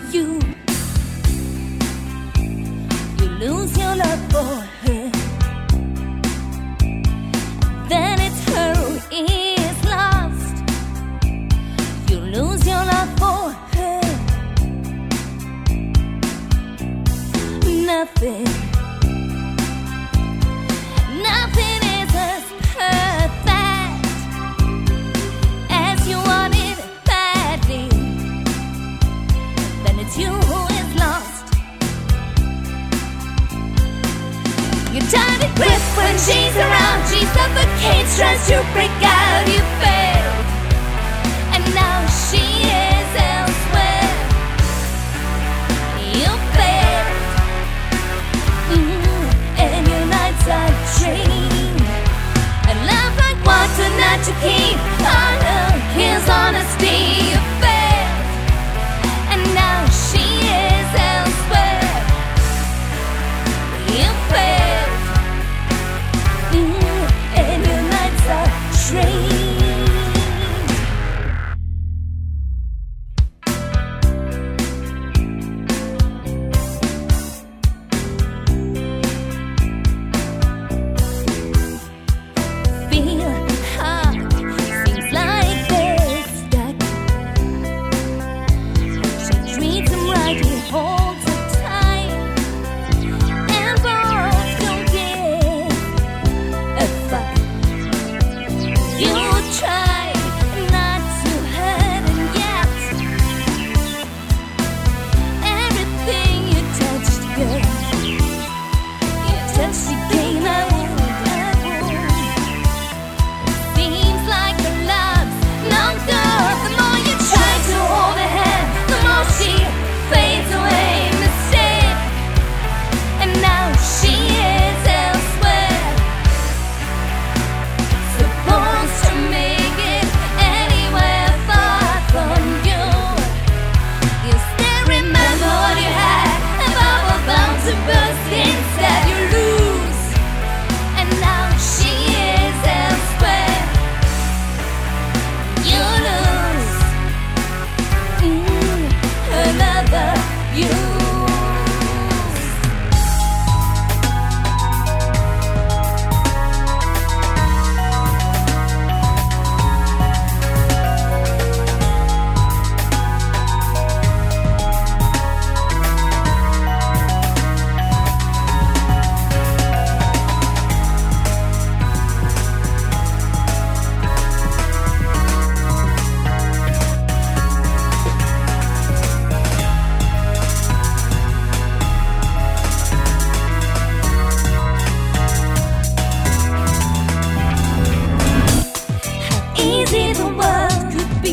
you. You lose your love for her, then it's her who is lost. You lose your love for her. Nothing is as perfect as you want it badly. Then it's you who is lost. You try to grip when she's around. She suffocates, tries to break out. You failed, and now she is elsewhere. You failed, and your nights are drained. And love like water not to keep. All of his honesty. You failed, and now she is elsewhere. You failed, and your nights are drained. Feel hard, seems like they're stuck. She treats him right, he holds her tight, and both don't give a fuck. You try not to hurt, and yet everything you touched, girl, you touched again. I would. Seems like the love's long gone. The more you try to hold her hand, the more she fades away. Mistake, and now she is elsewhere. Supposed to make it anywhere far from you. You still remember what you had, and bubble bound to burst. Instead you lose, and now she is elsewhere. You lose, another you. Easy the world could be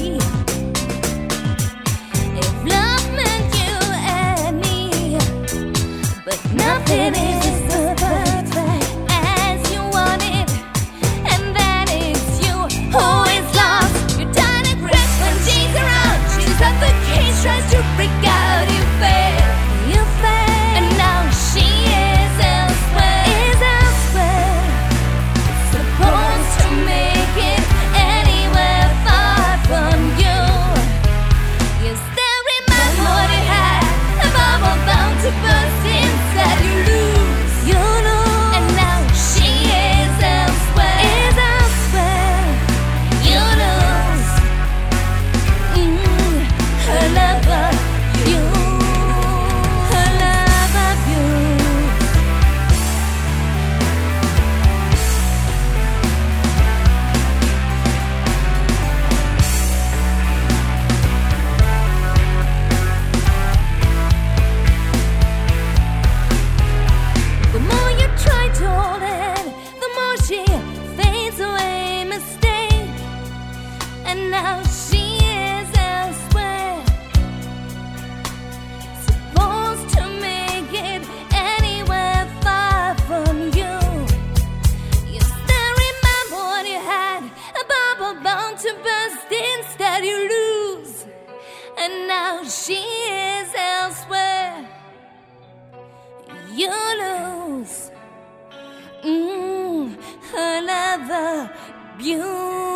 if love meant you and me, but nothing is as perfect as you want it, and then it's you who is lost. You try to grip when she's around. She suffocates, tries to break out. You fail, and now she is elsewhere. Supposed to make it anywhere far from you. You still remember what you had, a bubble bound to burst. Instead you lose, and now she is elsewhere. You lose, her lover, you, her lover, you. The more you try to hold it, the more she fades away. Mistake, and now she is elsewhere. Supposed to make it anywhere far from you. You still remember what you had, a bubble bound to burst. Instead you lose, and now she is elsewhere. You lose, her lover, beautiful.